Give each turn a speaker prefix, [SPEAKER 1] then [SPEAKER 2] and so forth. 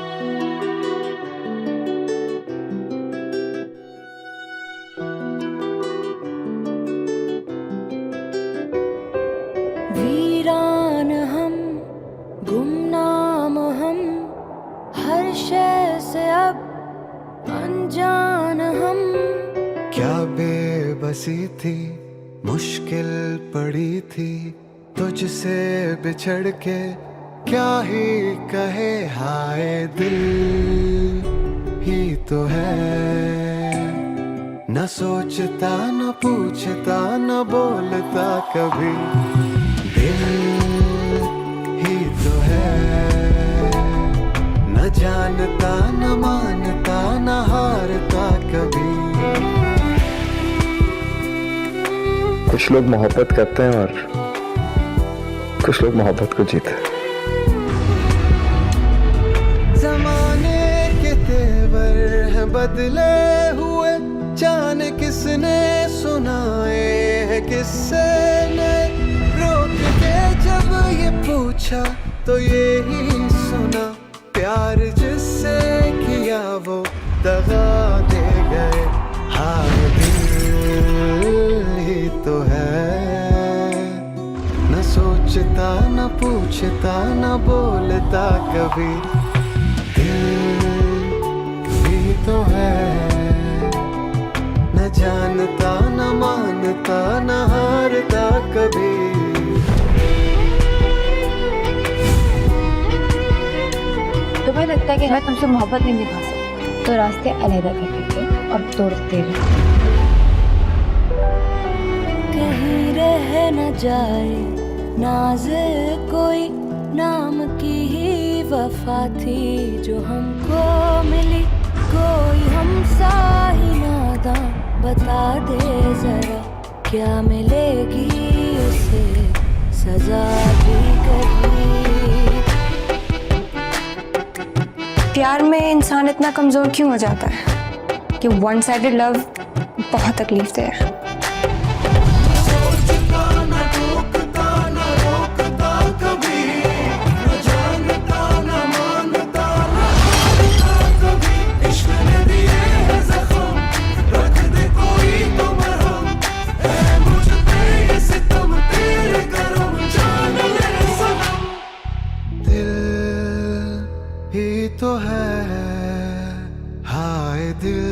[SPEAKER 1] वीरान हम, गुमनाम हम, हर शय से अब अनजान हम।
[SPEAKER 2] क्या बेबसी थी, मुश्किल पड़ी थी, तुझसे बिछड़ के क्या ही कहे, हाय दिल ही तो है। न सोचता न पूछता न बोलता कभी, दिल ही तो है। न जानता न मानता न हारता कभी।
[SPEAKER 3] कुछ लोग मोहब्बत करते हैं और कुछ लोग मोहब्बत को जीते हैं।
[SPEAKER 2] जमाने के तेवर हैं बदले हुए, जाने किसने सुनाए हैं किससे ने। रोक के जब ये पूछा तो ये ही सुना, प्यार जिससे किया वो दगा दे गए, हार दिल ही तो है। न सोचता न पूछता न बोलता कभी, दिल भी तो है। न जानता न मानता न हारता कभी।
[SPEAKER 4] तुम्हें लगता है कि मैं तुमसे मोहब्बत नहीं निभा सकती तो रास्ते अलग कर लेते और तोड़ते रहे।
[SPEAKER 1] कहीं रह न जाए नाज कोई, नाम की ही वफा थी जो हमको मिली। कोई हमसा ही नादा बता दे जरा, क्या मिलेगी उसे सजा भी कभी।
[SPEAKER 5] प्यार में इंसान इतना कमजोर क्यों हो जाता है कि वन साइडेड लव बहुत तकलीफ दे है।
[SPEAKER 2] ही तो है, हाय दिल